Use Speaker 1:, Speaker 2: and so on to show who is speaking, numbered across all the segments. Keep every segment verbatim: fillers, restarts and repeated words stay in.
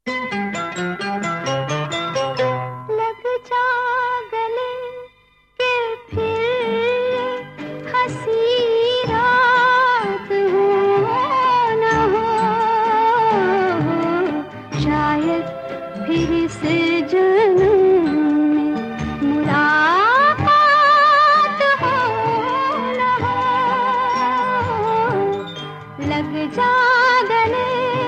Speaker 1: लग जा गले के फिर हंसी रात हो न हो, शायद फिर से जन्म में मुलाकात हो न हो। लग जा गले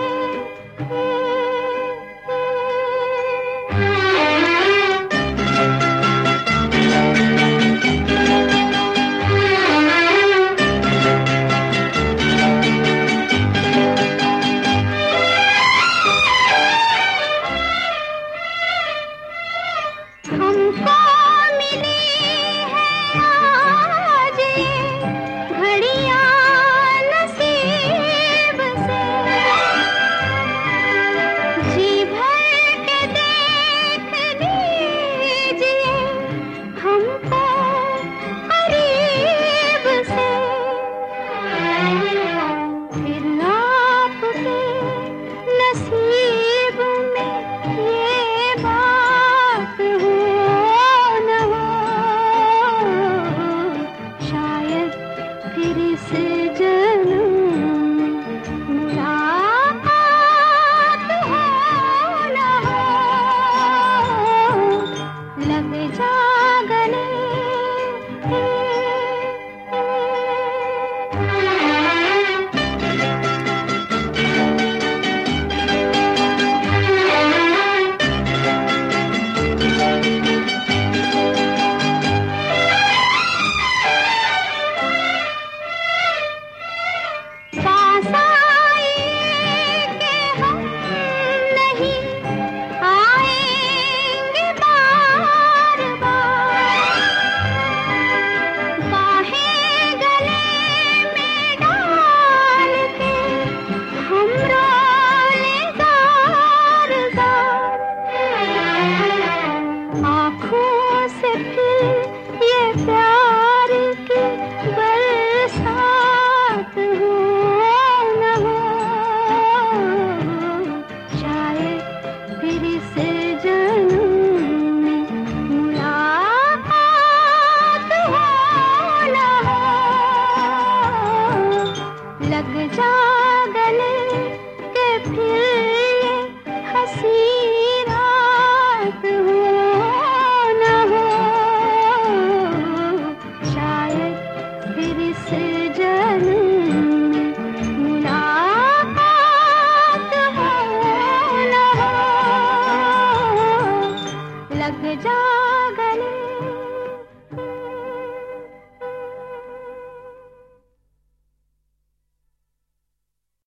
Speaker 1: हमको मिली है आज ये घड़ियां नसीब से, जी भर के देख लीजिए हमको करीब से। फिर आपके नसीब में ये बात हो न हो, शायद फिर से जन्म में मुलाकात हो न हो। लग जा गले पास आइए कि हम नहीं आएंगे बार बार, बाहें गले में डाल के हम रोले ज़ार ज़ार। आँखों से फिर ये प्यार की बरसात हो न हो, शायद फिर से जन्म में मुलाकात हो न हो। लग जा गले के फिर ये हंसी रात हो न हो, शायद फिर से जन्म में मुलाकात हो न हो। लग जा